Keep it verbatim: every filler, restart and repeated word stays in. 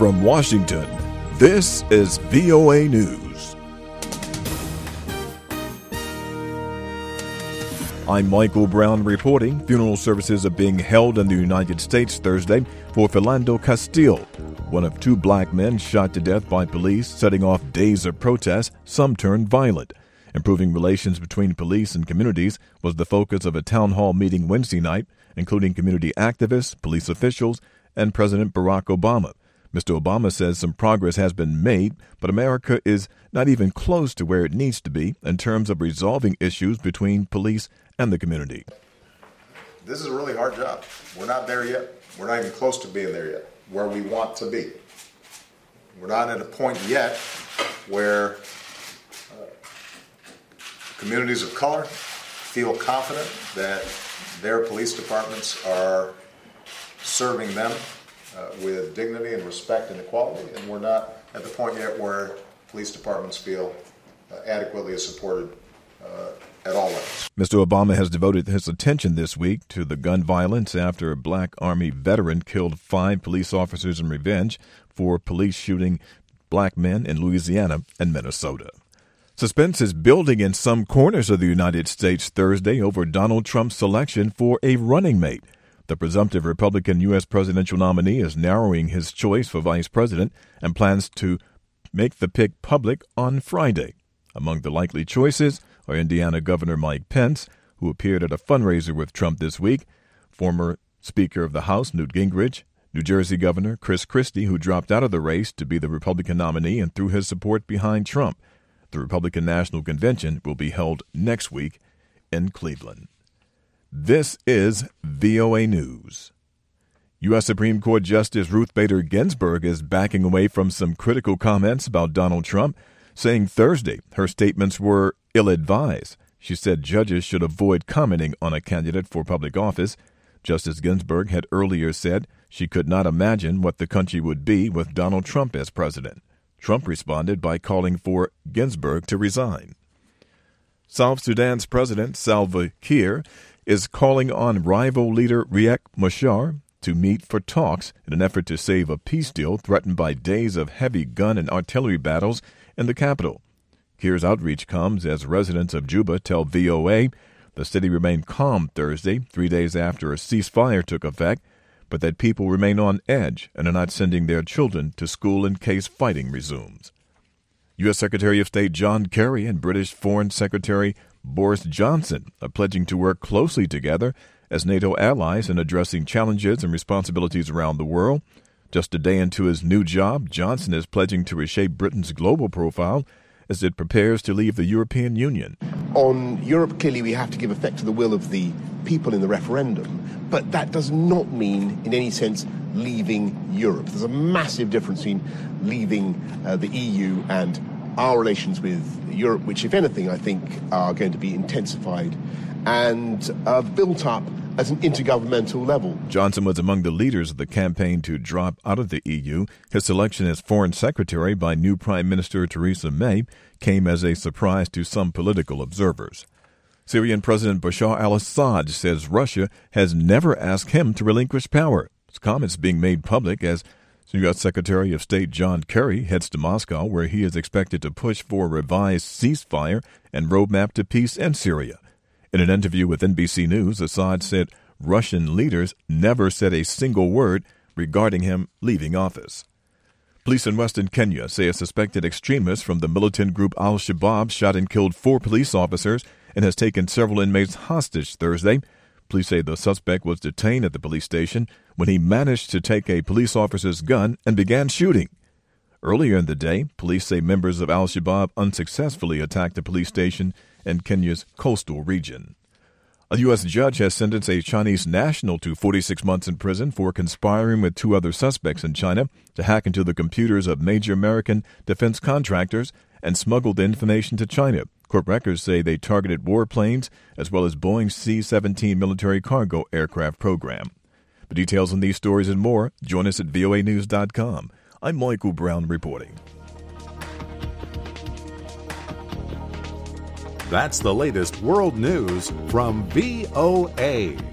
From Washington, this is V O A News. I'm Michael Brown reporting. Funeral services are being held in the United States Thursday for Philando Castile, one of two black men shot to death by police, setting off days of protest, some turned violent. Improving relations between police and communities was the focus of a town hall meeting Wednesday night, including community activists, police officials, and President Barack Obama. Mister Obama says some progress has been made, but America is not even close to where it needs to be in terms of resolving issues between police and the community. This is a really hard job. We're not there yet. We're not even close to being there yet, where we want to be. We're not at a point yet where uh, communities of color feel confident that their police departments are serving them Uh, with dignity and respect and equality, and we're not at the point yet where police departments feel uh, adequately supported uh, at all levels. Mister Obama has devoted his attention this week to the gun violence after a black Army veteran killed five police officers in revenge for police shooting black men in Louisiana and Minnesota. Suspense is building in some corners of the United States Thursday over Donald Trump's selection for a running mate. The presumptive Republican U S presidential nominee is narrowing his choice for vice president and plans to make the pick public on Friday. Among the likely choices are Indiana Governor Mike Pence, who appeared at a fundraiser with Trump this week, former Speaker of the House Newt Gingrich, New Jersey Governor Chris Christie, who dropped out of the race to be the Republican nominee and threw his support behind Trump. The Republican National Convention will be held next week in Cleveland. This is V O A News. U S Supreme Court Justice Ruth Bader Ginsburg is backing away from some critical comments about Donald Trump, saying Thursday her statements were ill-advised. She said judges should avoid commenting on a candidate for public office. Justice Ginsburg had earlier said she could not imagine what the country would be with Donald Trump as president. Trump responded by calling for Ginsburg to resign. South Sudan's President Salva Kiir is calling on rival leader Riek Machar to meet for talks in an effort to save a peace deal threatened by days of heavy gun and artillery battles in the capital. Kiir's outreach comes as residents of Juba tell V O A the city remained calm Thursday, three days after a ceasefire took effect, but that people remain on edge and are not sending their children to school in case fighting resumes. U S. Secretary of State John Kerry and British Foreign Secretary Boris Johnson are pledging to work closely together as NATO allies in addressing challenges and responsibilities around the world. Just a day into his new job, Johnson is pledging to reshape Britain's global profile as it prepares to leave the European Union. On Europe, clearly we have to give effect to the will of the people in the referendum, but that does not mean in any sense leaving Europe. There's a massive difference between leaving uh, the E U and our relations with Europe, which, if anything, I think are going to be intensified and uh, built up at an intergovernmental level. Johnson was among the leaders of the campaign to drop out of the E U. His selection as foreign secretary by new Prime Minister Theresa May came as a surprise to some political observers. Syrian President Bashar al-Assad says Russia has never asked him to relinquish power. His comments being made public as U S. Secretary of State John Kerry heads to Moscow, where he is expected to push for a revised ceasefire and roadmap to peace in Syria. In an interview with N B C News, Assad said Russian leaders never said a single word regarding him leaving office. Police in western Kenya say a suspected extremist from the militant group Al-Shabaab shot and killed four police officers and has taken several inmates hostage Thursday. Police say the suspect was detained at the police station when he managed to take a police officer's gun and began shooting. Earlier in the day, police say members of Al-Shabaab unsuccessfully attacked a police station in Kenya's coastal region. A U S judge has sentenced a Chinese national to forty-six months in prison for conspiring with two other suspects in China to hack into the computers of major American defense contractors and smuggle the information to China. Court records say they targeted warplanes as well as Boeing's C seventeen military cargo aircraft program. For details on these stories and more, join us at V O A news dot com. I'm Michael Brown reporting. That's the latest world news from V O A.